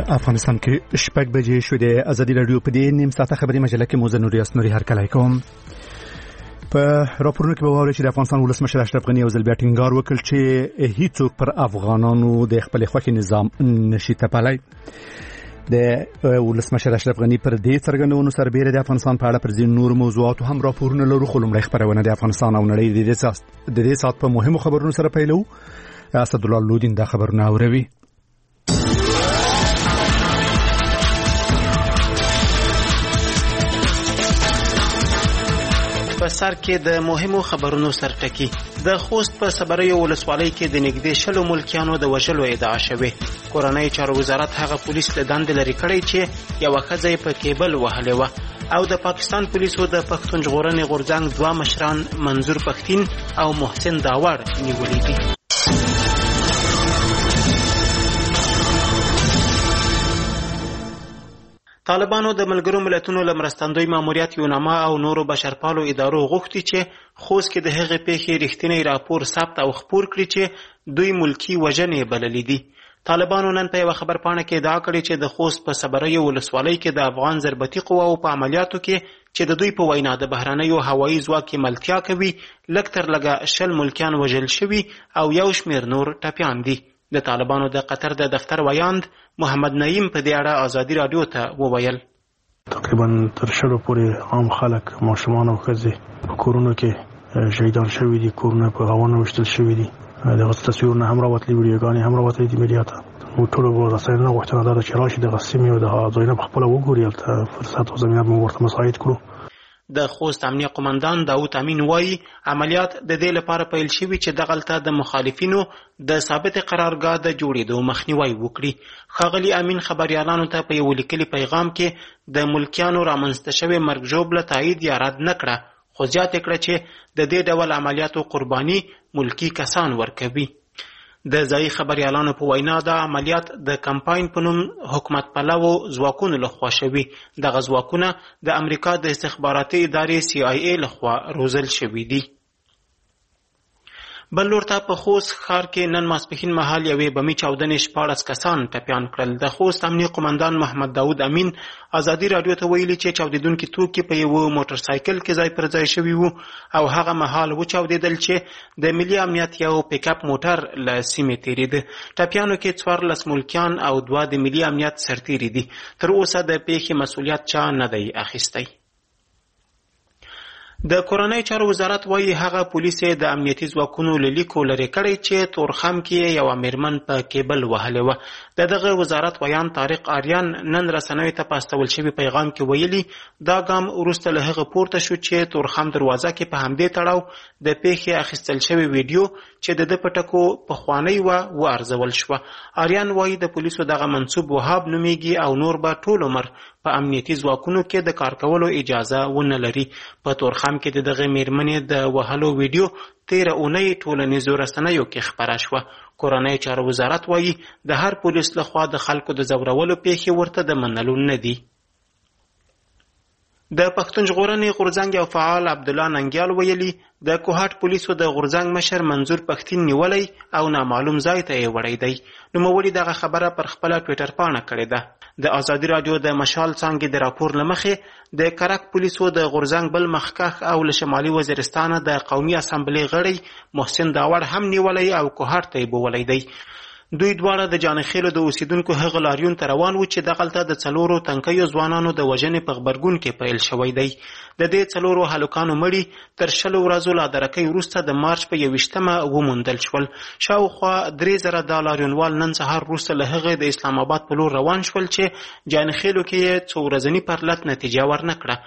افغانستان کې شپږ بجې شو د ازادي رادیو په دې نیم ساعته خبري مجله کې موزه نوري اسنوري هر کله کوم په راپورونو کې به وایي چې د افغانستان ولسمشر اشرف غنی او ځل بیا ټینګار وکړ چې هیڅوک پر افغانانو د خپل خوښي نظام نشي تپلای. د ولسمشر اشرف غنی پر دې څرګندونو سربېره د افغانستان په اړه پر ځین نور موضوعاتو هم راپورونه لرو. خو لومړی خبرونه د افغانستان او نړۍ د دې سات په مهمو خبرونو سره پیلو. اسد الله لودین دا خبرونه اوروي. په سر کې د مهمو خبرونو سرټکی د خوست په صبریو ولسوالۍ کې د نږدې 60 ملکیانو د وژلو ادعا شوې. کورنۍ چارو وزارت هغه پولیس له دندې لرې کړی چې یو ښځه په کیبل وهلې و او د پاکستان پولیسو د پښتون ژغورنې غورځنګ دوه مشران منظور پښتين او محسن داوړ نیولې دي. طالبانو د ملګرو ملتونو له مرستندوی ماموریت یوناما او نورو بشرپالو ادارو غوښتي چې خوست کې د هغې پیښې رښتینی راپور ثبت او خپور کړي چې دوی ملکی وژنې بللې دي. طالبانو نن په یوه خبرپاڼه کې ادعا کړې چې د خوست په صبریو ولسوالۍ کې د افغان ضربتي قواو په عملیاتو کې چې د دوی په وینا د بهرنیو هوایي ځواک ملتیا کوي لږ تر لږه 60 ملکیان وژل شوي او یو شمېر نور ټپیان دي. د طالبانو د قطر د دفتر ویاند محمد نعیم په دې اړه ازادي رادیو ته وویل تقریبا تر شلو پورې عام خلک ماشومان او ښځې په کورونو کې شهیدان شوي دي، کورونه په هوانو وشتل شوي دي. دغه تصویرونه هم راوتلي، ویډیوګانې هم راوتلي دي میډیا ته. موږ ټولو رسنیو غوښتنه ده چې راشي دغه سیمې او دغه ځایونه په خپله وګوري، هلته فرصت او زمینه موږ ورته مساعد کړو. د خوست امنیه قومندان داود امین وایي عملیات د دې لپاره پیل شوي چې دغلته د مخالفینو د ثابت قرارګاه د جوړېدو مخنیوی وکړي. ښاغلي امین خبریالانو ته په یو لیکلي پیغام کې د ملکیانو رامنځته شوې مرګ ژوبله تایید یا رد نه کړه، خو زیاته کړه چې د دې ډول عملیاتو قرباني ملکی کسان ورکوي. د ځایي خبریالانو په وینا دا عملیات د کمپاین په نوم حکومت پلوو ځواکونو لخوا شوي. دغه ځواکونه د امریکا د استخباراتي ادارې CIA لخوا روزل شوي دي. بل لور ته په خوست ښار کې نن ماسپښین مهال یوې بمي چاودنې 14 کسان ټپیان کړل. د خوست امنیه قومندان محمد داود امین ازادي رادیو ته ویلي چې چاودېدونکي توکي په یو موټر سایکل کې ځای پر ځای شوي وو او هغه مهال وچاودېدل چې د ملي امنیت یو پیک اپ موټر له سیمې تېرېده. ټپیانو کې 14 ملکیان او 2 د ملي امنیت سرتېري دي. تر اوسه د پیښې مسؤلیت چا نه دی اخیستی. د کورنۍ چارو وزارت وایي هغه پولیس د امنیتي ځواکونو له لیکو لرې کړی چې تورخم کې یو میرمن په کیبل وهلې وه. د دغه وزارت ویان طارق آریان نن رسنیو ته په استول شوي پیغام کې ویلي دا ګام وروسته له هغه پورته شو چې تورخم دروازه کې په همدې تړاو د پیښې اخیستل شوې ویډیو چې د ده په ټکو پخوانۍ وه وارزول شوه. آریان وایي د پولیسو دغه منصوب وهاب نومیږي او نور به ټول عمر په امنیتي ځواکونو کې د کار کولو اجازه ونه لري. په تورخم کې د دغه میرمنې د وهلو ویډیو 13 اونۍ ټولنیزو رسنیو کې خپره شوه. کورنۍ چارو وزارت وایي د هر پولیس لخوا د خلکو د ځورولو پیښې ورته د منلو نه دي. د پښتون ژغورنې غورځنګ یو فعال عبدالله ننګیال ویلي د کوهاټ پولیسو د غورځنګ مشر منظور پښتين نیولی او نامعلوم ځای ته یې وړی دی. نوموړي دغه خبره پر خپله ټویټر پاڼه کړې ده. د ازادي رادیو د مشال څانګې د راپور له مخې د کرک پولیسو د غورځنګ بل مخکښ او له شمالي وزیرستانه د قومي اسامبلې غړی محسن داوړ هم نیولی او کوهاټ ته یې بولی دی. دوی دواړه د جانخیلو د اوسیدونکو هغه لاریون ته روان وو چې دغلته د 4 تنکیو ځوانانو د وژنې په غبرګون کې پیل شوی دی. د دې 4 هلکانو مړي تر 60 ورځو له درکۍ وروسته د مارچ په 21مه وموندل شول. شاوخوا 3000 د لاریونوال نن سهار وروسته له هغې د اسلام آباد په لور روان شول چې جانخیلو کې یې څو ورځني پرلت نتیجه ورنه کړه.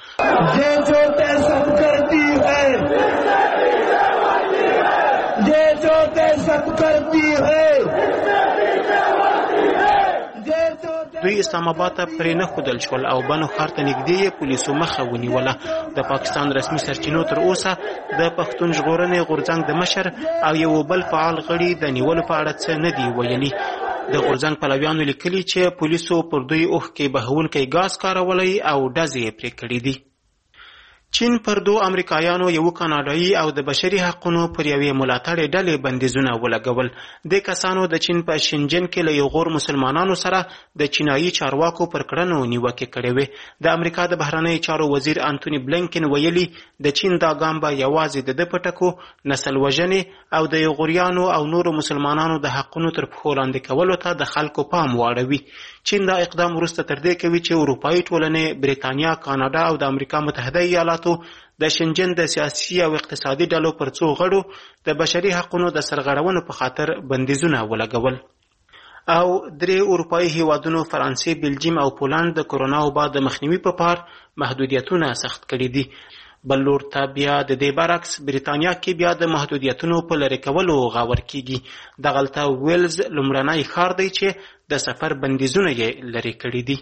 دوی اسلام آباد ته پرې نه ښودل شول او بنو ښار ته نږدې پولیسو مخه ونیوله. د پاکستان رسمي سرچینو تر اوسه د پښتون ژغورنې غورځنګ د مشر او یو بل فعال غړي د نیولو په اړه څه نه دي ویلي. د غورځنګ پلویانو لیکلي چې پولیسو پر دوی اوښکې بهونکی ګاز کارولی او ډزې یې پرې کړي دي. چین پر 2 امریکایانو یو کاناډایي او د بشري حقوقو پر یوې ملاتړې ډلې بندیزونه ولګول. د کسانو د چین په شینجن کې له یو غور مسلمانانو سره د چینایي چارواکو پر کړنو نیوکې کړې وې. د امریکا د بهرنیو چارو وزیر انټونی بلینکن ویلي د چین دا ګام به یوازې د پټکو، نسل وژنې او د یغوریانو او نورو مسلمانانو د حقونو تر پښو لاندې کولو ته د خلکو پام واړوي. چین دا اقدام وروسته تر دې کوي چې اروپایي ټولنې، بریتانیا، کاناډا او د امریکا متحده ایالاتو د شینجن د سیاسي او اقتصادي ډلو پر څو غړو د بشري حقونو د سرغړونو په خاطر بندیزونه ولګول. او 3 اروپایي هیوادونو فرانسې، بلجیم او پولند د کرونا وبا د مخنیوي په پار محدودیتونه سخت کړي دي. بل لور ته بیا د دې برعکس بریتانیا کې بیا د محدودیتونو په لرې کولو غور کیږي. دغلته ویلز لومړنی ښار دی چې د سفر بندیزونه یې لرې کړي دي.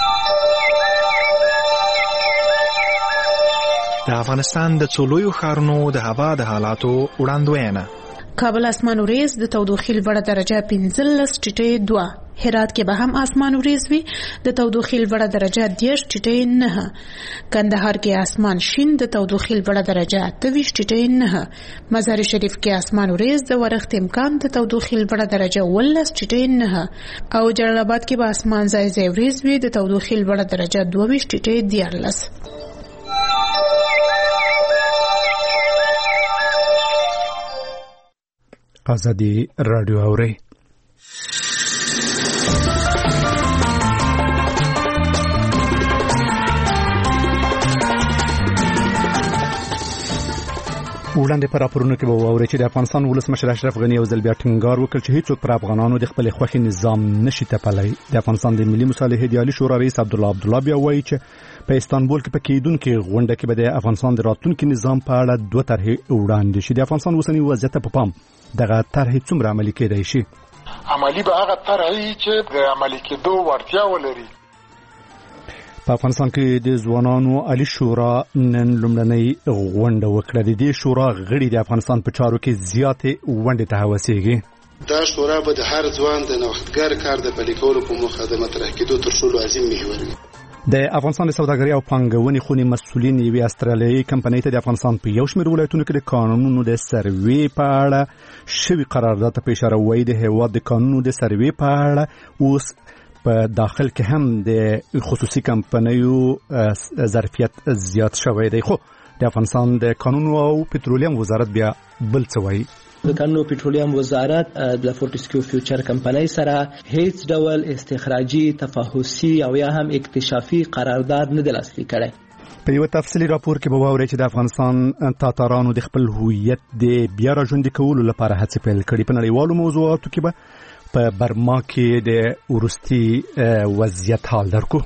د افغانستان د څو لویو ښارونو د هوا د حالاتو وړاندوینه. کابل اسمان وریځ د تودوخې لوړه درجه 15.2. هرات کې به هم اسمان وریځ وي د تودوخې لوړه درجه 10.9. کندهار کې اسمان شین د تودوخې لوړه درجه 28.9. مزار شریف کې اسمان وریځ د ورښت امکان د تودوخې لوړه درجه 18.9. او جلال آباد کې به اسمان ځای ځای وریځ وي د تودوخې لوړه درجه 22.14. آزادی رادیو اوري. وړاندې پر راپورونو کې به واورئ چې د افغانستان ولسمشر اشرف غني یو ځل بیا ټینګار وکړ چې هیڅوک پر افغانانو د خپل خوښي نظام نشي تپلی. د افغانستان د ملي مصالحې د عالی شورا رئیس عبدالله بیا وایي چې په استانبول کې په کېدونکې غونډه کې به د افغانستان د راتلونکي نظام په اړه 2 طرحې وړاندې شي. د افغانستان اوسنی وضعیت په پام دغه طرحې څومره عملي کېدای شي؟ عملي به هغه طرحې چې د عملي کېدو وړتیا ولري. په افغانستان کې د ځوانانو عالی شورا نن لومړنۍ غونډه وکړه. د دې شورا غړي د افغانستان په چارو کې زیاتې ونډې ته هوسیږي. دا شورا به د هر ځوان د نوښتګر کار د پلي کولو په موخه د مطرح کېدو تر ټولو عظیم محور وي. د افغانستان د سوداګرۍ او پانګونې خونې مسؤلین یوې استرالیایي کمپنۍ ته د افغانستان په یو شمېر ولایتونو کې د قانونونو د سروې په اړه شوي قرارداد ته په اشاره وایي د هېواد د قانونونو د سروې په اړه اوس په داخل کې هم د خصوصي کمپنیو ظرفیت زیات شوی دی. خو د افغانستان د قانون او پټرولیم وزارت بیا بل څه وایي. د قانون او پټرولیم وزارت د فورتسکیو فیوچر کمپنۍ سره هیڅ ډول استخراجي، تفاحصي او یا هم اکتشافي قرارداد نه دی لاسلیک کړی. په یو تفصیلي راپور کې به واورئ چې د افغانستان تاتارانو د خپل هویت د بیا راژوندي کولو لپاره هڅې پیل کړي. په نړیوالو موضوعاتو کې به په برما کې د وروستي وضعیت حال درکو.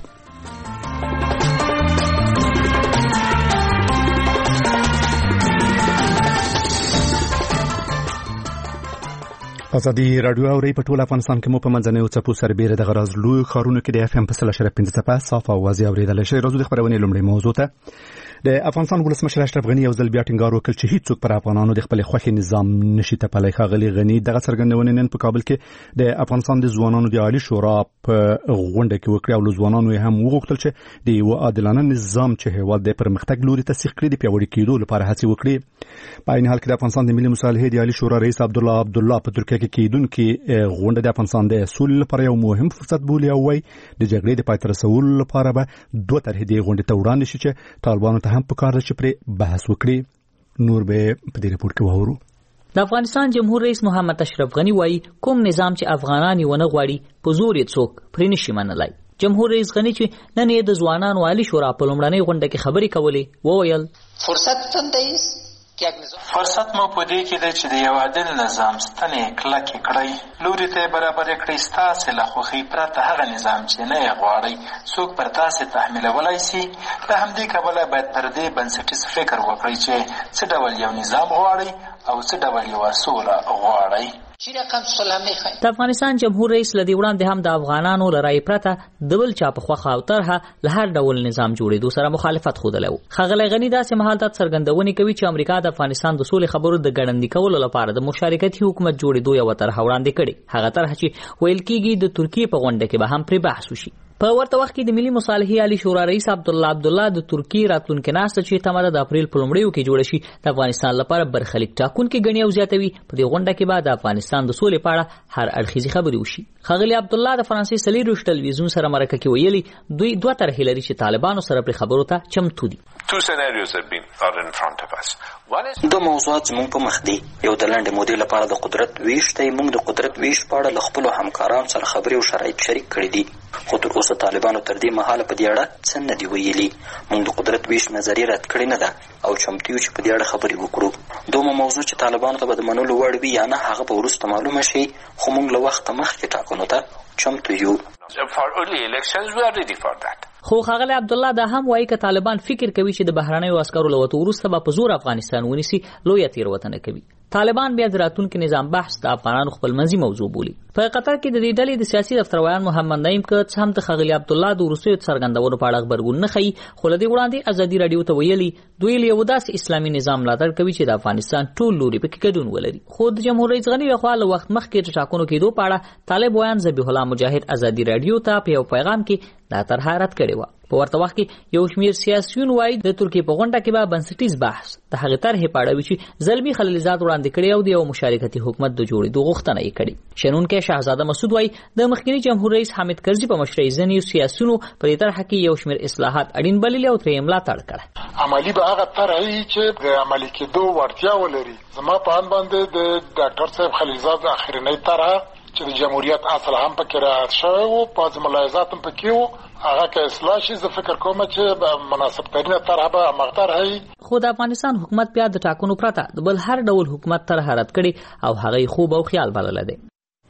آزادی رادیو اوري په ټول افغانستان کې مو په منځنیو څپو سربېره د غراز لوی ښارونو کې د FM 100.5 څپه صاف اوازې اورېدلی شئ. راځو د خپرونې لومړۍ موضوع ته. د افغانستان ولسمشر اشرف غني یو ځل بیا ټینګار وکړ چې هیڅوک پر افغانانو د خپل خوښي نظام نشي تپلی. ښاغلي غني دغه څرګندونې نن په کابل کې د افغانستان د ځوانانو د عالی شورا په غونډه کې وکړې او له ځوانانو یې هم وغوښتل چې د یو عادلانه نظام چې هېواد د پرمختګ لوري ته سیخ کړي د پیاوړي کېدو لپاره هڅې وکړي. په عین حال کې د افغانستان د ملي مصالحې د عالی شورا رئیس عبدالله په ترکیه کې کېدونکې غونډه د افغانستان د سولې لپاره یو مهم فرصت بولي او وايي د جګړې د پای ته رسولو لپاره به 2 طرحې د غونډې ته وړاندې شي چې طالبانو ته هم پکار ده چې پرې بحث وکړي. نور به په دې رپورټ کې واورو. د افغانستان جمهور رئیس محمد اشرف غني وايي کوم نظام چې افغانان ونه غواړي په زور یې څوک پرې نشي منلای. جمهور رئیس غني چې نن یې د ځوانانو عالی شورا په لومړنۍ غونډه کې خبرې کولې وویل فرصت څنګه دی؟ فرصت مو په دې کې دی چې د یو عادل نظام ستنې کلکې کړئ، لوري ته برابر کړئ. ستاسې له خوښۍ پرته هغه نظام چې نه یې غواړئ څوک پر تاسې تحمیلولی سي. له همدې کبله باید پر دې بنسټیز فکر وکړئ چې څه ډول یو نظام غواړئ او څه ډول یوه سوله غواړئ. د افغانستان جمهور رئیس لدی وړاندې هم د افغانانو لرای پرته د بل چا په خوخه او طرحه له هر ډول نظام جوړېدو سره مخالفت خوده لو. ښاغلی غني داسې مهال ته څرګندونې کوي چې امریکا د افغانستان د سولې خبرو د ګړندي کولو لپاره د مشارکتي حکومت جوړېدو یو طرحه وړاندې کړي. هغه طرحه چې ویل کېږي د ترکیې په غونډه کې به هم پرې بحث وشي. په ورته وخت کې د ملي مصالحې عالی شورا رئیس عبدالله د ترکی راتلونکي ناسته چې تمره د اپریل په لومړیو کې جوړه شي د افغانستان لپاره برخلیک ټاکونکي ګڼي او زیاتوي. په دې غونډه کې به د افغانستان د سولې په اړه هر اړخیزې خبرې وشي. ښاغلي عبدالله د فرانسې سلیروش ټلویزیون سره مرکه کې ویلي دوی دوه طرحې لري چې طالبانو سره پر خبرو ته چمتو دي. دو موضوعات زموږ په مخ دي. یو د لنډې مودې لپاره د قدرت ویش دی. موږ د قدرت ویش په اړه له خپلو همکارانو سره خبرې او شرایط شریک کړي دي، خو تر اوسه طالبانو تر دې مهاله په دې اړه څه نه دي ویلي. موږ د قدرت ویش نظریه رد کړې نه ده او چمتو یو چې په دې اړه خبرې وکړو. دومره موضوع چې طالبانو ته به د منلو وړ وي یا نه هغه به وروسته معلومه شي، خو موږ له وخته مخکې ټاکنو ته چمتو یو. خو ښاغلی عبدالله دا هم وایي که طالبان فکر کوي چې د بهرنیو عسکرو له وتو وروسته به په زور افغانستان ونیسي، لویه تېروتنه کوي. طالبان بیا د راتلونکي نظام بحث د افغانانو خپلمنځي موضوع بولي. په قطر کې د دې ډلې د سیاسي دفترویان محمد نعیم که څه هم د ښاغلي عبدالله د وروستیو څرګندونو په اړه غبرګون نه ښیي، خو له دې وړاندې ازادي راډیو ته ویلي دوی له یو داسې اسلامي نظام ملاتړ کوي چې د افغانستان ټول لوري پکې ګډون ولري. خو د جمهور رئیس غني لخوا له وخت مخکې د ټاکنو کېدو په اړه طالب ویان ذبیح الله مجاهد ازادي راډیو ته په یو پیغام کې دا طرحه رد کړې وه. په ورته وخت کې یو شمېر سیاسیون وایي د ترکیې په غونډه کې به بنسټیز بحث د هغې طرحې په اړه وي چې زلمي خلیلزاد وړاندې کړی او د یو مشارکتي حکومت د جوړېدو غوښتنه یې کړې. شنونکی شهزاده مسعود وایي د مخکینی جمهور رئیس حامد کرزي په مشرۍ ځینې سیاسیونو په دې طرحه کې یو شمېر اصلاحات اړین بللي او ترې یې ملاتړ کړی. عملي به هغه طرحې چې د عملي کېدو وړتیا ولري. زما په اند باندې د ډاکټر صاحب خلیلزاد اخرنۍ طرحه چې د جمهوریت اصل هم پکې رعایت شوی و، بعض ملاحظات هم پکې وو، هغه که اصلاح شي زه فکر کوم چې مناسب ترینه طرحه به همغه طرحه وي. خو د افغانستان حکومت بیا د ټاکنو پرته د بل هر ډول حکومت طرحه رد کړي او هغه یې خوب او خیال بللی دی.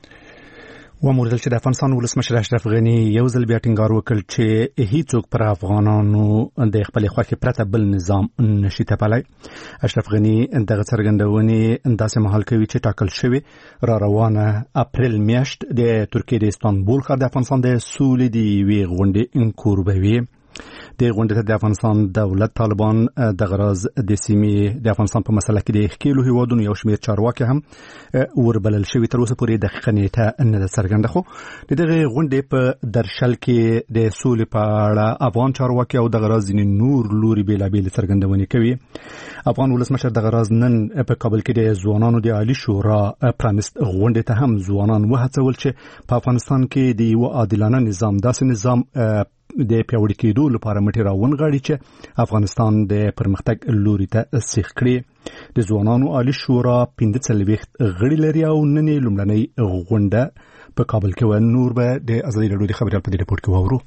وموردل چې د افغانستان ولسمشر اشرف غني یو ځل بیا ټینګار وکړ چې هیڅوک پر افغانانو د خپل خوښې پرته بل نظام نشي تپلی. اشرف غني دغه څرګندونې داسې مهال کوي چې ټاکل شوی را روانه اپریل میاشت د ترکیې د استانبول ښار د افغانستان د سولې د یوې غونډې کوربه وي. د غونډې ته د افغانستان دولت، طالبان، د غراز د سیمې د افغانستان په مسله کې د ښکېلو هیوادونو یو شمېر چارواکي هم وربلل شوي. تر اوسه پورې دقیقه نیټه نه ده څرګنده، خو د دغې غونډې په درشل کې د سولې په اړه افغان چارواکي او د غراز ځینې نور لوري بېلابېلې څرګندونې کوي. افغان ولسمشر د غراز نن په کابل کې د ځوانانو د عالي شورا پرانست غونډې ته هم ځوانان وهڅول چې په افغانستان کې د یو عادلانه نظام داسې نظام د پیاوړي کېدو لپاره مټې راونغاړي چې افغانستان د پرمختګ لوري ته سیخ کړي. د ځوانانو عالي شورا 45 غړي لري او نن یې لومړنۍ غونډه په کابل کې و. نور به د ازادي راډیو د خبریال په دې رپورټ کې واورو.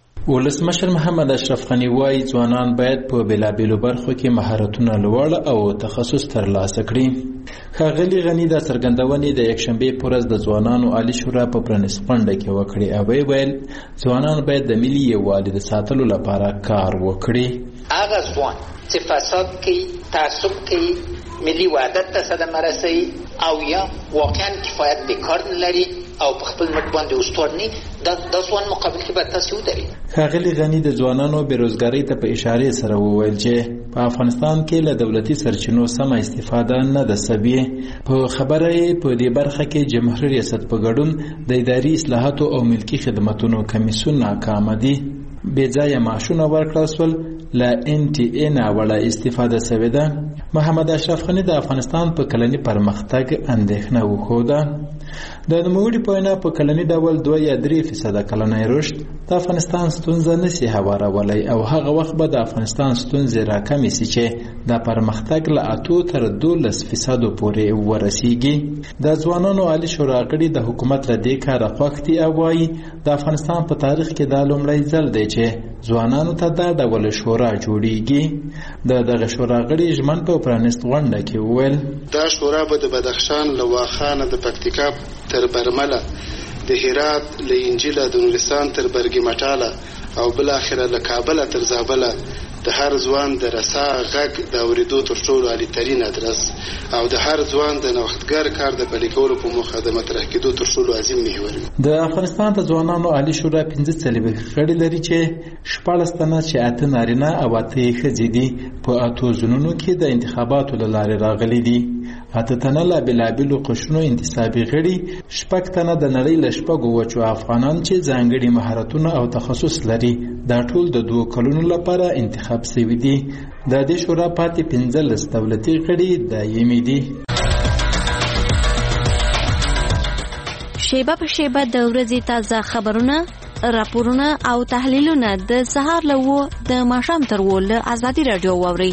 ولسمشر محمد اشرف غني وايي ځوانان باید په بېلابېلو برخو کې مهارتونه لوړ او تخصص ترلاسه کړي. ښاغلي غني دا څرګندونې د یکشنبې په ورځ د ځوانانو عالي شورا په پرانیست غونډه کې وکړې او ویل ځوانان باید د ملي یووالي د ساتلو لپاره کار وکړي. هغه ځوان چې فساد کوي، تعصب کوي، ملي وحدت ته صدمه رسوي او یا واقعا کفایت به کار نه لري او په خپل مټ باندې استوار نه د ځوان مقابل کې به تاسو ودرئ. ښاغلي غني د ځوانانو بیروزګارۍ ته په اشارې سره وویل چې په افغانستان کې له دولتي سرچینو سمه استفاده نه ده سوې. په خبره یې په دې برخه کې جمهوري ریاست په ګډون د اداري اصلاحاتو او ملکي خدماتو کمیسیون ناکامه دي. بې ځایه معاشونه ورکړل سول، له NTA ناوړه استفاده سوې ده. محمد اشرف غني د افغانستان په کلني پرمختګ اندېښنه وښوده. د نوموړي په وینا په کلني ډول 2 یا 3% کلنی رشد د افغانستان ستونزه نشي هوارولی او هغه وخت به د افغانستان ستونزې راکمې سي چې د پرمختګ له 8 تر 12% پورې ورسیږي. د ځوانانو عالي شورا غړي د حکومت له دې کاره خوښ دي او وایي د افغانستان په تاریخ کې دا لومړی ځل دی چې ځوانانو ته دا ډول شورا جوړیږي. دغه شورا غړي ژمن په پرانیست غونډه کې وویل دا شورا به د بدخشان له واخانه د پکتیکا تر برمله، د هرات له انجیله، د نورستان تر برګي مټاله او بل اخره له کابل تر زابله د هر ځوان د رسا غږ د اوریدو تر ټولو عالی ترین ادرس او د هر ځوان د نوښتګر کار د پلي کولو په موخه د مطرح کېدو تر ټولو عظیم محور وي. د افغانستان د ځوانانو عالی شورا 15 غړي لري چې 14 تنه چې 8 نارینه او 8 ښځې دي. په 8 ځونونو کې د انتخاباتو له لارې راغلي دي. اته تنه لا بلابلو قشرونو انتصابي غړي 6 تنه د نړۍ له 6 وچو افغانان چې ځانګړي مهارتونه او تخصص لري دا ټول د 2 کلونو لپاره انتخاب شوي دي. د دې شورا پاتې 15 دولتي غړي دایمي دي. شیبه په شیبه د ورځې تازه خبرونه، راپورونه او تحلیلونه د سهار له 9 د ماښام تر 10 له ازادي رادیو واورئ.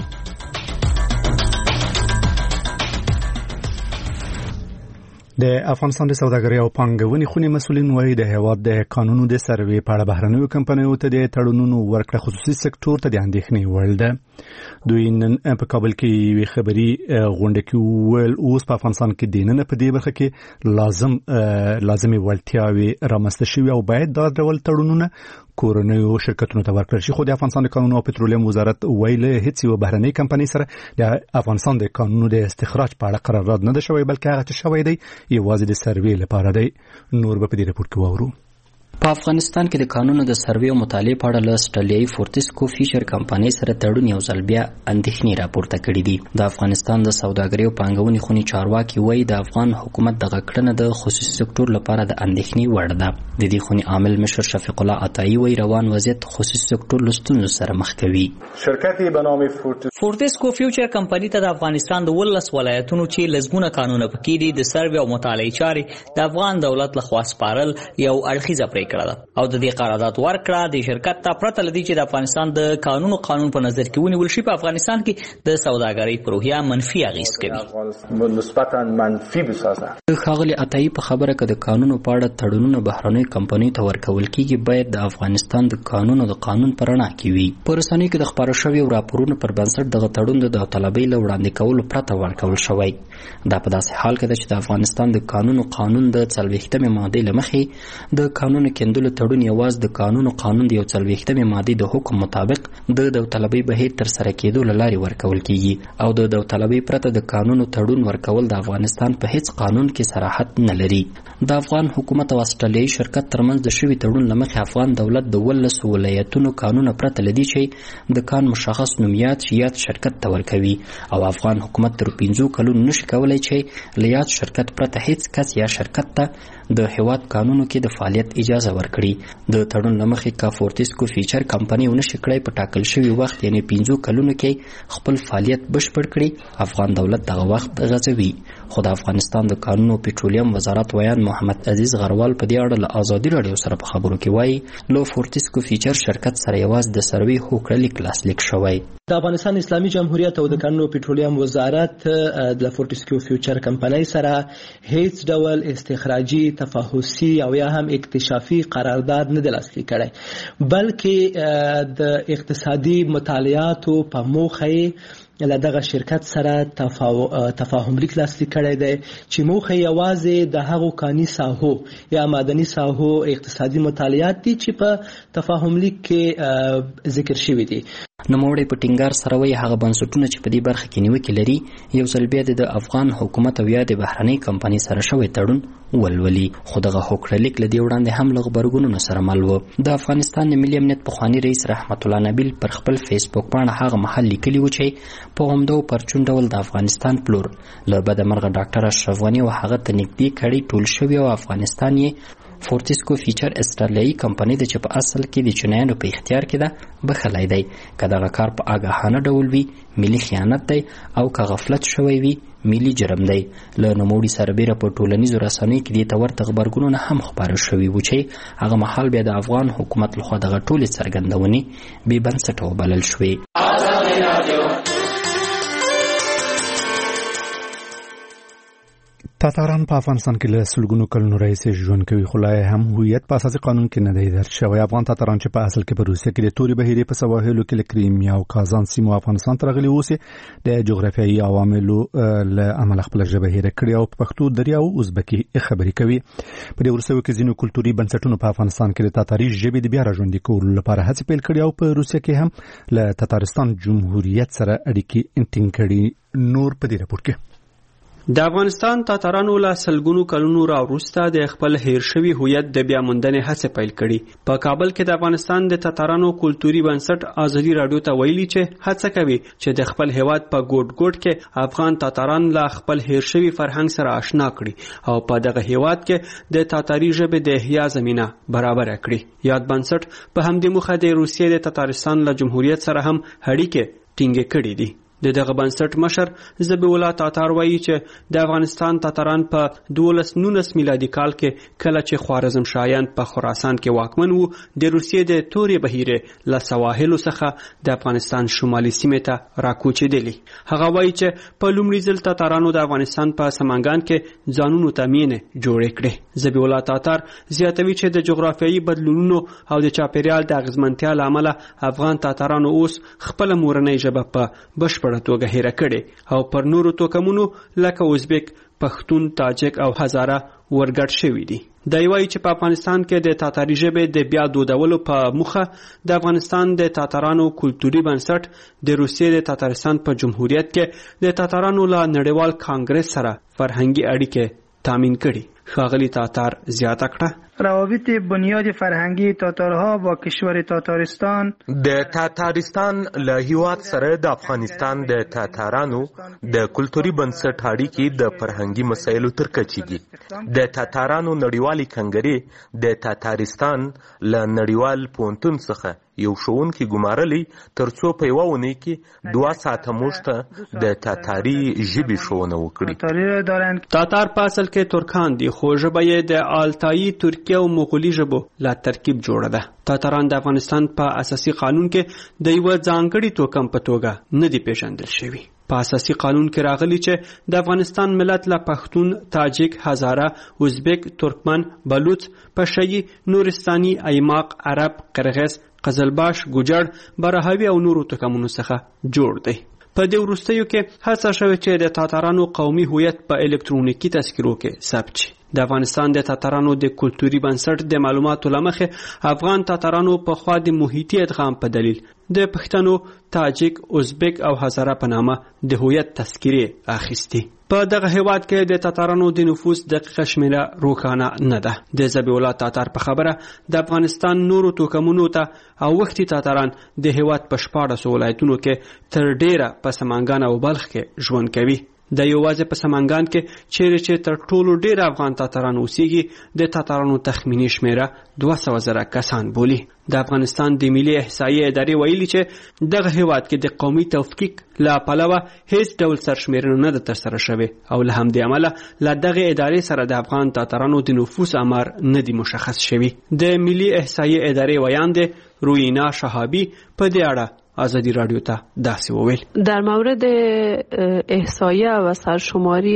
د افغانستان د سوداګرۍ او پانګونې خونې مسؤلین وایي د هیواد د قانونو د سروې په اړه بهرنیو کمپنیو ته د تړونونو ورکړه خصوصي سکتور ته د اندېښنې وړ ده. دوی نن په کابل کې یوې خبري غونډه کې وویل اوس په افغانستان کې د نن په دې برخه کې لازمي وړتیاوې رامنځته شوي او باید دا ډول تړونونه کورنیو شرکتونو ته ورکړل شي. خو د افغانستان د قانونو او پټرولیم وزارت ویل هیڅ یو بهرنۍ کمپنۍ سره د افغانستان د قانونو د استخراج په اړه قرارداد نه ده شوی، بلکې هغه چې شوی دی یوازې د سروې لپاره دی. نور به په دې رپورټ کې واورو. په افغانستان کې د قانونو د سروې او مطالعې په اړه له استرالیایي فورتسکو فیشر کمپنۍ سره تړون یو ځل بیا اندېښنې راپورته کړې دي. د افغانستان د سوداګرۍ او پانګونې خونې چارواکي وایي د افغان حکومت دغه کړنه د خصوصي سکتور لپاره د اندېښنې وړ ده. د دې خونې عامل مشر شفیق الله عطایی وایي روان وضعیت خصوصي سکتور له ستونزو سره مخ کوي. شرکت به نام فورتسکو فیوچر کمپنۍ ته د افغانستان د 19 ولایتونو چې لزمونه قانونه پکې دي د سروې او مطالعې چارې د افغان دولت لخوا سپارل یو اړخیزه پریکړه ده او د دې قرارداد ورکړه د شرکت ته پرته لدی چې د افغانستان د قانون په نظر کې ونیول شي په افغانستان کې د سوداګرۍ پروژه منفي اغیز کوي. نسبتا منفي بسازه. خاغلی عطایی په خبره کې د قانونو په اړه تړونونه بهرنۍ کمپنۍ ته ورکول کیږي باید د افغانستان د قانون په رڼا کې وي. په رسنیو کې د خبرو شوی راپورونو پر بنسټ دغه تړون د طلبۍ له وړاندې کولو پرته ورکول شوی. دا په داسې حال کې ده چې د افغانستان د قانون د 40مې ماده لمخې د قانون کېندلو تړون یوازې د قانون د 40مې ماده د حکم مطابق د داوطلبۍ بهیر تر سره کېدو لارې ورکول کیږي او د داوطلبۍ پرته د قانون تړون ورکول د افغانستان په هیڅ قانون کې صراحت نه لري. د افغان حکومت او استرالیایي شرکت ترمنځ د شوي تړون لمخې افغان دولت د 19 ولایتونو قانون پرته لدی چې د کان مشخص نومیات یاد شرکت ته ورکوي او افغان حکومت تر 15 کلونو نشي کولای چې لیاد شرکت پرته هیڅ کس یا شرکت ته د هیواد قانونو کې د فعالیت اجازه ورکړي. د تړون لمخې کا فورتسکو فیچر کمپنۍ ونشي کړای په ټاکل شوی وخت یعنی 15 کلونو کې خپل فعالیت بشپړ کړي. افغان دولت دغه وخت غځوي. خو د افغانستان د قانون او پټرولیم وزارت ویان محمد عزیز غروال په دې اړه له ازادي رادیو سره په خبرو کې وایي لو فورتسکو فیچر شرکت سره یوازې د سروې هوکړه لیک شوی. د افغانستان اسلامي جمهوریت او د قانون او پټرولیم وزارت د فورتسکو فیوچر کمپنۍ سره هیڅ ډول استخراجي تفاحصي او یا هم اکتشافي قرارداد نه دی لاسلیک کړی، بلکې د اقتصادي مطالعاتو په موخه له دغه شرکت سره تفاهم لیک لاسلیک کړی دی چې موخه یوازې د هغو کاني ساحو یا معدني ساحو اقتصادي مطالعات دي چې په تفاهم لیک کې ذکر شوي دي. نوموړی په ټینګار سره وایي هغه بنسټونه چې په دې برخه کې نیوکې لري یو ځل بیا د افغان حکومت او یا د بهرنۍ کمپنۍ سره شوی تړون ولولي. خو دغه هوکړه لیک له دې وړاندې هم له غبرګونونو سره مل و. د افغانستان د ملي امنیت پخواني رئیس رحمت الله نبیل پر خپل فیسبوک باندې هغه مهال لیکلي و چې په عمده او پرچون ډول د افغانستان پلور له بدمرغه ډاکټر اشرف غني او هغه ته نږدې کړي ټول شوی او افغانستان یې فورتسکو فیچر استرالیایي کمپنۍ ده چې په اصل کې د چینایانو په اختیار کې ده بخلای دی. که دغه کار په آګاهانه ډول وي ملي خیانت دی او که غفلت شوی وي ملي جرم دی. له نوموړي سربیره په ټولنیزو رسنیو کې دې ته ورته غبرګونونه هم خپاره شوي وو چې هغه مهال بیا د افغان حکومت لخوا دغه ټولې څرګندونې بې بنسټه وبلل شوې. تاتاران په افغانستان کې له سلګونو کلونو راهیسې ژوند کوي، خو لا هم هویت په اساسي قانون کې نه دی درج شوی. افغان تاتاران چې په اصل کې په روسیه کې د تورې بهیرې په سواحلو کې له کریمیا او کازان سیمو افغانستان ته راغلي اوس د جغرافیایي عواملو له امله خپله ژبه هیره کړې او په پښتو، دري او ازبکي خبرې کوي. په دې وروستیو کې ځینو کلتوري بنسټونو په افغانستان کې د تاتاري ژبې د بیا راژوندي کولو لپاره هڅې پیل کړې او په روسیه کې هم له تاتارستان جمهوریت سره اړیکې ټینګ کړي. نور په دې راپور کې د افغانستان تاتارانو له سلګونو کلونو راوروسته د خپل هیر شوي هویت د بیا موندنې هڅې پیل کړي. په کابل کې د افغانستان د تاتارانو کلتوري بنسټ ازادي راډیو ته ویلي چې هڅه کوي چې د خپل هیواد په ګوټ ګوټ کې افغان تاتاران له خپل هیر شوي فرهنګ سره آشنا کړي او په دغه هیواد کې د تاتاري ژبې د احیا زمینه برابر کړي. یاد بنسټ په همدې موخه د روسیې د تاتارستان له جمهوریت سره هم اړیکې ټینګې کړې دي. دغه بنسټ مشر ذبیح الله تاتار وایي چې د افغانستان تاتاران په 1219 میلادي کال کې کله چې خوارزم شاهیان په خراسان کې واکمن وو د روسیې د تورې بهیرې له سواحلو څخه د افغانستان شمالي سیمې ته راکوچېدلي. هغه وایي چې په لومړي ځل تاتارانو د افغانستان په سمنګان کې ځانونو ته مینې جوړې کړې. ذبیح الله تاتار زیاتوي چې د جغرافیایي بدلونونو او د چاپیریال د اغیزمنتیا له امله افغان تاتارانو اوس خپل مورنۍ ژبه په بشپړ توګه هیره کړي او پر نورو توکمونو لکه ازبک، پښتون، تاجک او هزاره ورګډ شوي دي. دا وایي چې په افغانستان کې د تاتاري ژبې د بیا دودولو په موخه د افغانستان د تاتارانو کلتوري بنسټ د روسیې د تاتارستان په جمهوریت کې د تاتارانو له نړیوال کانګرس سره فرهنګي اړیکې تامین کړي. ښاغلي تاتار زیاته کړه روابط بنیاد فرهنگی تاتارها با کشور تاتارستان د تاتارستان له هیواد سره د افغانستان د تاتارانو د کلتوري بنسټ اړیکې د فرهنګي مسایلو تر کچې دي. د تاتارانو نړیوالې کنګرې د تاتارستان له نړیوال پوهنتون څخه یو ښوونکی ګمارلی ترڅو په یوه اونۍ کې 2 ساعته موږ ته د تاتاري ژبې ښوونه وکړي. تاتار په اصل کې ترکان دي خو ژبه یې د آلتایی، ترکیه او مغولي ژبو له ترکیب جوړه ده. تاتاران د افغانستان په اساسي قانون کې د یوه ځانګړي توکم په توګه نه دي پیژندل شوي. په اساسي قانون کې راغلي چې د افغانستان ملت له پښتون، تاجک، هزاره، ازبک، ترکمن، بلوچ، پشهیي، نورستاني، ایماق، عرب، قرغیز، قزلباش، ګوجر، براهوي او نورو توکمونو څخه جوړ دی. په دې وروستیو کې هڅه شوې چې د تاتارانو قومي هویت په الکترونیکي تذکرو کې ثبت شي. د افغانستان د تاتارانو د کلتوري بنسټ د معلوماتو له مخې افغان تاتارانو په خوا د محیطي ادغام په دلیل د پښتنو، تاجک، ازبک او هزاره په نامه د هویت تذکرې اخیستي. په دغه هیواد کې د تاتارانو د نفوس دقیقه شمیره روښانه نه ده. د ذبیح الله تاتار په خبره د افغانستان نورو توکمونو ته او وختي تاتاران د هیواد په 14 ولایتونو کې تر ډیره په سمنګان او بلخ کې ژوند کوي. د یوازې په سمنګان کې چیرې چې تر ټولو ډیر افغان تاتاران اوسېږي د تاتارانو تخمینی شمیره 200,000 کسان بولي. د افغانستان د ملي احصایې ادارې ویلي چې دغه هیواد کې د قومي تفکیک له پلوه هیڅ ډول سرشمیرنه نه ده ترسره شوې او له همدې امله له دغه ادارې سره د افغان تاتارانو د نفوس آمار نه دی مشخص شوی. د ملي احصایې ادارې ویان دی روینا شهابی په دې اړه آزادی رادیو ته داسې وویل. در مورد احصایه و سرشماری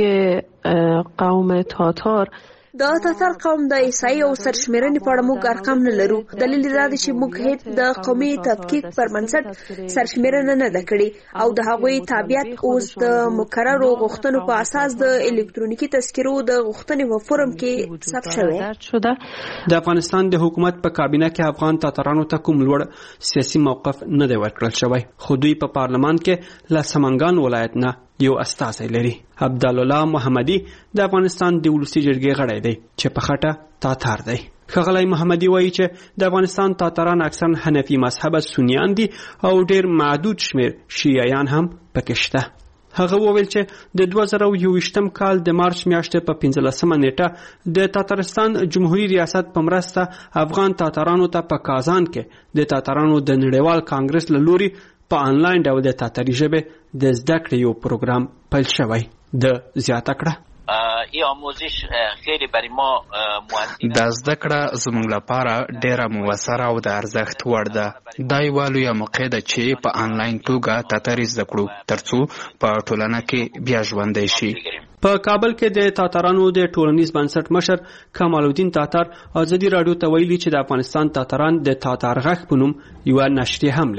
قوم تاتار د تاتار قوم د احصایې او سرشمیرنې په اړه موږ ارقام نه لرو. دلیل دا دی چې موږ هیڅ د قومي تفکیک پر بنسټ سرشمیرنه نه ده کړې او د هغوی تابعیت اوس د مقررو غوښتنو په اساس د الکترونیکي تذکرو د غوښتنې په فورم کې ثبت شوی. د افغانستان د حکومت په کابینه کې افغان تاتارانو ته کوم لوړ سیاسي موقف نه دی ورکړل شوی خو دوی په پارلمان کې له سمنګان ولایت نه یو استازی لري. عبدالله محمدي د افغانستان د ولسي جرګې غړی دی چې په خټه تاتار دی. ښاغلی محمدي وایي چې د افغانستان تاتاران اکثرا حنفي مذهبه سنیان دي او ډیر معدود شمیر شیعیان هم پکې شته. هغه وویل چې د 2021 کال د مارچ میاشتې په 15 نیټه د تاتارستان جمهوریت ریاست په مرسته افغان تاتارانو ته په کازان کې د تاتارانو د نړیوال کانګرس له لوري په آنلاین ډول د تاتاري ژبې د زده کړې یو پروګرام پیل شوی. د زیاته کړه این آموزش خیلی برای ما مؤثر د زده کړه زموږ لپاره ډیره موثره او د ارزښت وړ ده. دا یوه لویه موقع ده چې په آنلاین توګه تاتاري زده کړو ترڅو په ټولنه کې بیا ژوندی شي. په کابل کې د تاتارانو د ټولنیز بنسټ مشر کمال الدین تاتار آزادي رادیو ته ویلي چې د افغانستان تاتاران د تاتار غږ په نوم یوه نشریه هم لري.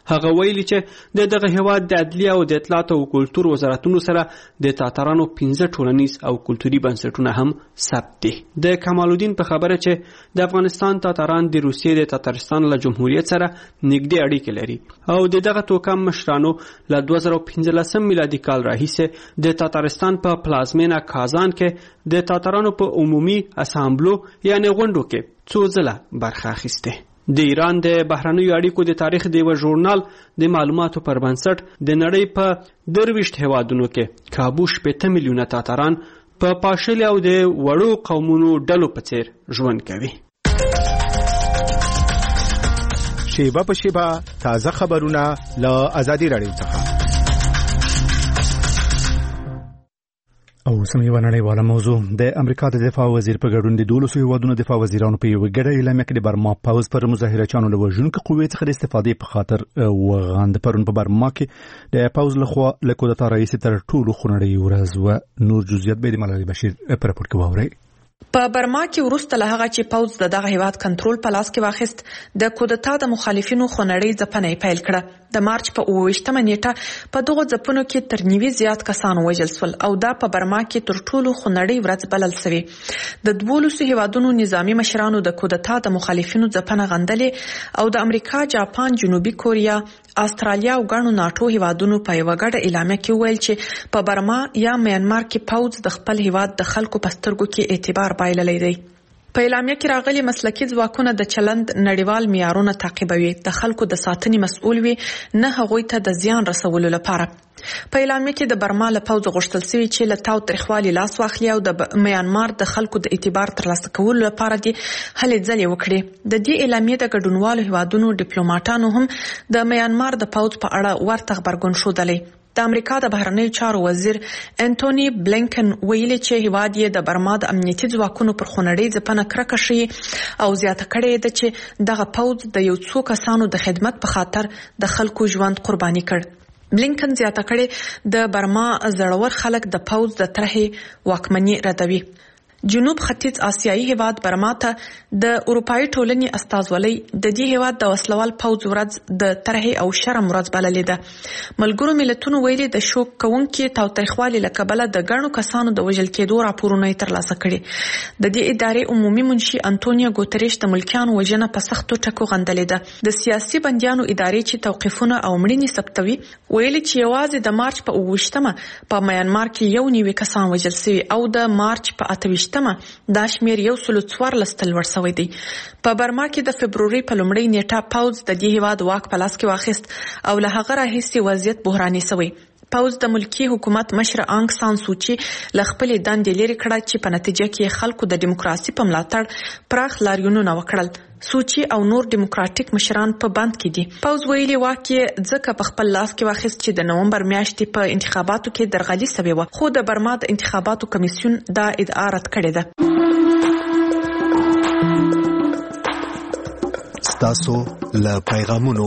هغه ویلي چې د دغه هیواد د عدلیه او د اطلاعات او کلتور وزارتونو سره د تاتارانو 15 ټولنیز او کلتوري بنسټونه هم ثبت دي. د کمال الدین په خبره چې د افغانستان تاتاران د روسیې د تاتارستان له جمهوریت سره نږدې اړیکې لري او د دغه توکم مشرانو له 2015 میلادي کال راهیسې د تاتارستان په پلازمینه کازان کې د تاتارانو په عمومي اسامبلو یعنی غونډو کې څو ځله برخه اخیسته. د ایران د بهرنیو اړیکو د تاریخ د یو ژورنال د معلوماتو پر بنسټ د نړۍ په 23 هیوادونو کې کابو 8 میلیونه تاتاران په پاشل او د وړو قومونو ډلو په څیر ژوند کوي. شیبه په شیبه تازه خبرونه له ازادي رادیو څخه. او سمې ونړیواله موضوع د امریکا د دفاع وزیر په ګډون د 12 هیوادونو دفاع وزیرانو په یو ګډه اعلامیه کې د برما پوز پر مظاهرچیانو له وژونکو قوې څخه د استفادې په خاطر وغاند پرون په برما کې د پوز لخوا له کودتا رئیس تر ټولو خونړی ورځ و. نور جزئیات به د ملالي بشیر پر راپور کې واوري. په برما کې وروسته له هغه چې پوز دغه هیواد کنټرول په لاس کې واخیست د کودتا د مخالفینو خونړی ځپنې پیل کړه. د مارچ په 28مه نیټه په دغه ځپنو کې تر 90 زیات کسان وژل شول او دا په برما کې تر ټولو خونړی ورځ بلل شوی. د 12 هیوادونو نظامی مشرانو د کودتا د مخالفینو ځپنه غندلې او د امریکا، جاپان، جنوبي کوریا، استرالیا او غاڼو ناتو هیوادونو په یو غړ اعلامیه کې ویل چې په برما یا میانمار کې پوز د خپل هیواد د خلکو پسترګو کې اعتبار بایللی دی. په اعلامیه کې راغلي مسلکي ځواکونه د چلند نړیوال معیارونه تعقیبوي، د خلکو د ساتنې مسؤل وي، نه هغوی ته د زیان رسولو لپاره. په اعلامیه کې د برما له پوز غوښتل شوی چې له تاو تریخوالي لاس واخلي او د میانمار د خلکو د اعتبار ترلاسه کولو لپاره دي هلې ځلې وکړي. د دې اعلامیې د ګډونوالو هیوادونو ډیپلوماټانو هم د میانمار د پوز په اړه ورته خبرګون ښودلی. د امریکا د بهرنیو چارو وزیر انټونی بلینکن ویلي چې هیواد یې د برما د امنیتي ځواکونو پر خونړۍ ځپنه کرکه ښيي او زیاته کړې ده چې دغه پوز د یو څو کسانو د خدمت په خاطر د خلکو ژوند قرباني کړ. بلینکن زیاته کړې د برما زړور خلک د پوز د طرحې واکمني ردوي. جنوب ختیځ آسیایي هیواد برما ته د اروپאי ټولنې استازولۍ د دې هیواد د وسلوال پوز ورځ د طرحې او شرم ورځ بللې ده. ملګرو ملتونو ویلي د شوک کوونکي تاوتریخوالي له کبله د ګڼو کسانو د وژل کېدو راپورونه ترلاسه کړي. د دې ادارې عمومي منشي انټونیو ګوتریش د ملکیانو وژنه په سختو ټکو غندلې ده. د سیاسي بندیانو ادارې چې توقیفونه او مړینې ثبتوي ویلي چې یوازې د مارچ په 28مه په میانمار کې 1 کسان وژل شوي او د مارچ په 28 دا شمیر 114 تلور شوی دی. په برما کې د فبروري په لومړۍ نیټه پوز د دې هیواد واک په لاس کې واخیست او له هغه راهیسې وضعیت بحراني شوی. پوز د ملکی حکومت مشر انګ سان سوچي له خپل دندې لري کړه چې په نتیجه کې خلکو د دیموکراسي په ملاتړ پراخ لاریونونه وکړل. سوچي او نور دیموکراتیک مشران په بند کې دي. پوز ویلي واکه ځکه په خپل لاس کې واخیست چې د نومبر میاشتې په انتخاباتو کې درغلي شوی و، خو د برما د انتخاباتو کمیسیون دا ادعا رد کړې ده. ستاسو له پیغامونو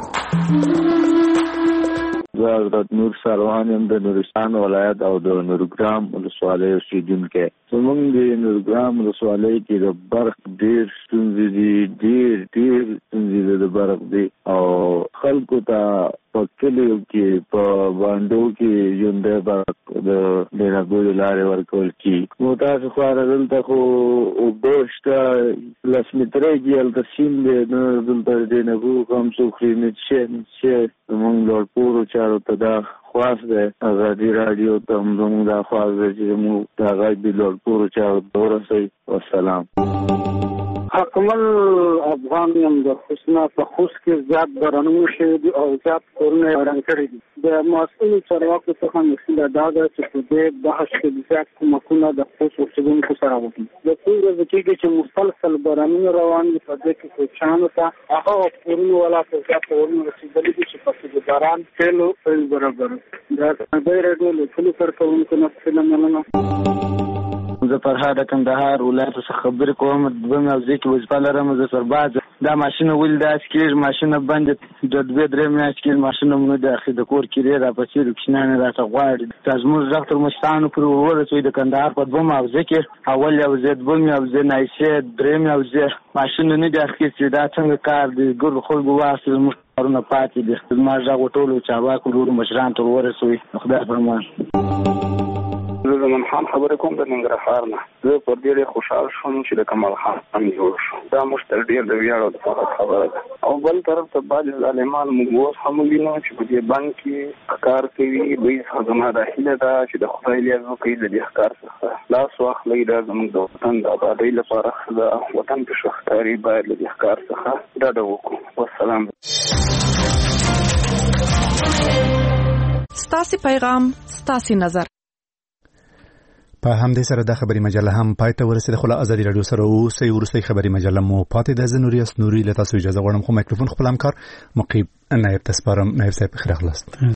زه حضرت نور سروان یم د نورستان ولایت او د نورګرام ولسوالۍ اوسیدونکی. زموږ د نورګرام ولسوالۍ کې د برق ډېر ستونزې دي، ډېر ستونزې د برق دي او خلکو ته په کلیو کې په بانډو کې ژوندی برق د ډېرابویو لارې ورکول کېږي. نو تاسو خو دلته خو اوبه شته، 10 متره کې هلته سیند دی، نه دلته د نبو هم څوک خوري نه څښي. زموږ لوړپوړو چارو ته دا خواست دی، ازادي راډیو ته هم زموږ دا خواست دی چې زموږ دا غږ د لوړپوړو چارو ته ورسوي. والسلام. حکمل افغان یم د حسنا په خوست کې زیات بارانونه شوي دي او زیات کورونه وران کړي دي. د مسؤلو چارواکو څخه مسله دا ده چې په دې بحث کې زیات کومکونه د خوست اوسیدونکو سره وکړي. د څو ورځې کېږي چې مسلسل بارانونه روان دي، په دې کې کوچیانو ته هغه کورونه ولا په زیات ورونه رسېدلي دي چې پکې د باران تیلو فیل برابر. دا د راډیو له ټولو کارکوونکو نه څخه مننه. زه فرهاد کندهار ولایت څخه خبرې کوم. دوه موضوع کې وظیفه لرم. زه سرباز. دا ماشین ول د اسکیر ماشین باندې د 2-3 میاشتې کې ماشین مونږ د اخی د کور کې را پسې رکشنانه راته غواړي. تاسو موږ ډاکټر مستانو پر ورسوي د کندهار په دوه موضوع کې اول یو زید بل یو زید نایشه دریم یو زید ماشین نه د اخی چې دا څنګه کار دی ګور خلکو واسه ورونه پاتې د خدمت ژغ ټولو چارواکو ورو مشران ته ورسوي خدای فرمان. زه زمان خان خبرې کوم د ننګرهار نه. زه پر دې ډېر خوشحال شوم چې د کمال خان هم جوړ شو. دا موږ ته ډېر د ویاړ او د فخر خبره ده. او بل طرف ته بعضې ظالمان موږ اوس هم وینو چې په دې بند کې کار کوي. دوی څخه زما دا هیله ده چې د خدای لیاز وکړي د دې ښکار څخه لاس واخلئ. دا زموږ د وطن د ابادۍ لپاره ښه ده. وطن کې ښه ښکاري باید له دې ښکار څخه ډډه وکړو. والسلام. ستاسې پیغام ستاسې نظر. په همدې سره د خبري مجله هم پای ته ورسېده. خو له ازادي راډیو سره اوسئ. وروستۍ خبري مجله مو پاتې ده. زه نوري له تاسو اجازه غواړم خو مایکروفون خپل همکار مقیب نایب ته سپارم. نایب صاحب خیر خلاص.